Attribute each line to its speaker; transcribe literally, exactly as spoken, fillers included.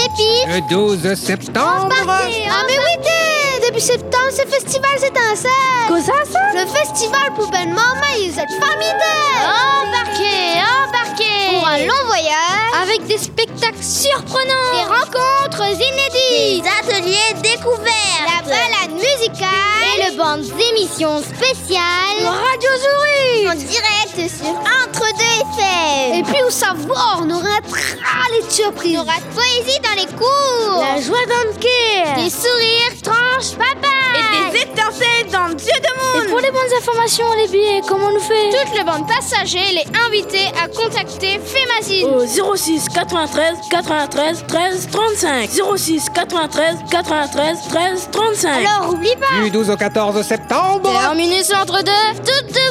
Speaker 1: Pif.
Speaker 2: Le douze septembre.
Speaker 1: Embarquez, ah mais oui, t'es. Depuis septembre, ce festival c'est un seul.
Speaker 3: Quoi ça, ça?
Speaker 1: Le festival Poubelle Maman et cette famille de.
Speaker 4: Embarquez, embarquez.
Speaker 1: Pour un long voyage.
Speaker 4: Avec des spectacles surprenants.
Speaker 1: Des rencontres inédites.
Speaker 5: Des ateliers découverts.
Speaker 1: La balade musicale.
Speaker 4: Et le banc d'émissions spéciales.
Speaker 3: Radio Souris.
Speaker 1: En direct sur Entre deux F M. Et puis au savoir, on aura un tralé de surprises.
Speaker 4: On aura de poésie dans les cours.
Speaker 3: La joie d'un cœur.
Speaker 4: Des sourires tranche papa.
Speaker 5: Et des étincelles dans Dieu de
Speaker 3: Et
Speaker 5: monde.
Speaker 3: pour les bonnes informations, les billets, comment on nous fait?
Speaker 4: Toute le bande passager les invités à contacter Fémazine.
Speaker 3: Au zéro six quatre-vingt-treize quatre-vingt-treize treize trente-cinq. zéro six quatre-vingt-treize quatre-vingt-treize treize trente-cinq.
Speaker 4: Alors oublie pas.
Speaker 2: Du douze au quatorze septembre.
Speaker 4: Terminus entre deux, toutes deux